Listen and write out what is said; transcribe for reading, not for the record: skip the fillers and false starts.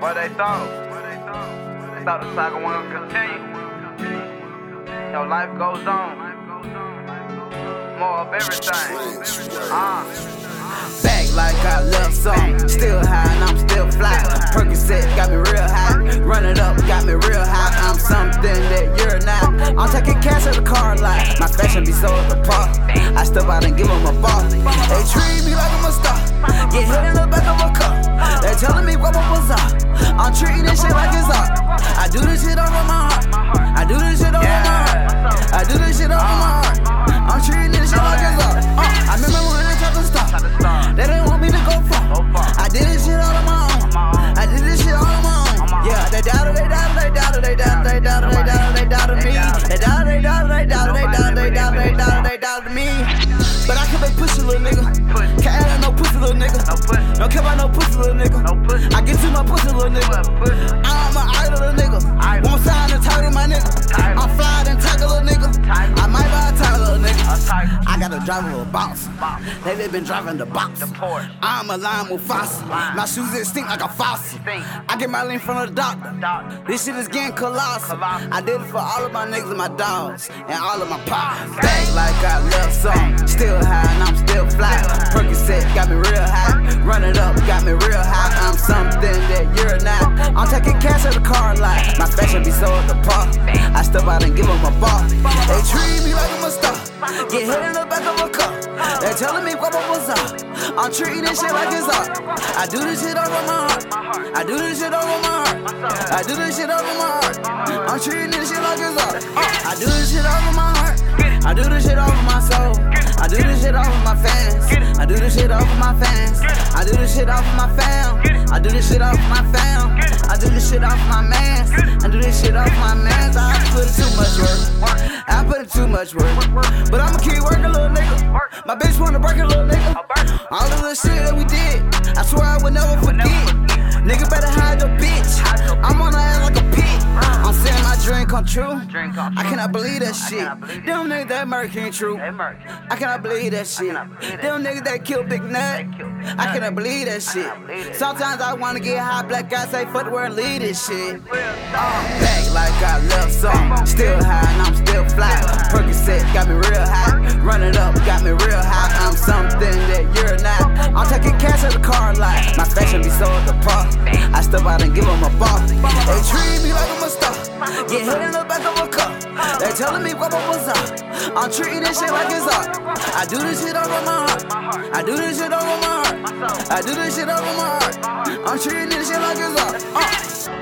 What they thought? They thought the saga wanted to continue. Your life goes on. More of everything. Back like I love something. Still high and I'm still fly. Percocet got me real high. Run it up got me real high. I'm something that you're not. I'm taking cash at the car lot. My fashion be so apart. I step out and give them a ball. They treat me like I'm a star. Get hit in the back of a car. They telling me what was up. I'm treating this shit like it's art. I do this shit over my heart. I do this shit over my heart. I do this shit over my heart. I'm treating this shit like it's art. I remember when I tried to stop. They didn't want me to go far. I did this shit all on my own. I did this shit all on my own. Yeah, they doubted, they doubted, they doubted, they doubted, they doubted, they doubted, they doubted me. They doubted, they doubted, they doubted, they doubted, they doubted, they doubted, they doubted me. But I kept a pussy little nigga. Can't have no pussy little nigga. Don't care about no pussy little nigga. I get to my pussy little nigga. I'm an idol little nigga. Won't sign the title my nigga. I'm fly and tackle little nigga. I might buy a title little nigga. I got a driver with a box. They been driving the box. I'm a lime with fossil. My shoes is stink like a fossil. I get my lean from the doctor. This shit is getting colossal. I did it for all of my niggas and my dogs and all of my pops. Back like I love something. Still high and I'm still fly. Percocet got me real high. Run it up got me real high. I'm something that you're not. I'm taking cash at the car lot. My fashion be so apart. I step out and give them a ball. They treat me like I'm a star. Get hit in the back of a car. They telling me what was up. I'm treating this shit like it's art. I do this shit over my heart. I do this shit over my heart. I do this shit over my heart. I'm treating this shit like it's art. I do this shit over my heart. I do this shit over my soul. I do this shit over my fans. I do this shit over my fans. I do this shit over my fam. I do this shit over my fam. I do this shit off my mans. I do this shit off my mans. I put in too much work. I put in too much work. But I'ma keep working, little nigga. My bitch wanna break it, little nigga. All the little shit that we did, I swear I would never forget. Nigga better hide your bitch. I'm on her ass like a pig. I'm saying my dream come true. I cannot believe that shit. Them niggas that murk ain't true. I cannot believe that shit. Them niggas that kill Big Nut. I cannot believe that shit. Sometimes I wanna get high, black guy say fuck the world and leave this shit. Back like I love something. Still high and I'm still fly. Percocet got me real high. Run it up got me real high. I'm something that you're not. I'm taking cash at the car lot. My fashion be so apart. I step out and give them a ball. They treat me like I'm a star. Get hit in the back of a car. They telling me what was up. I'm treating this shit like it's art. I do this shit over my heart. I do this shit over my heart. I do this shit over my heart. I'm treating this shit like it's art.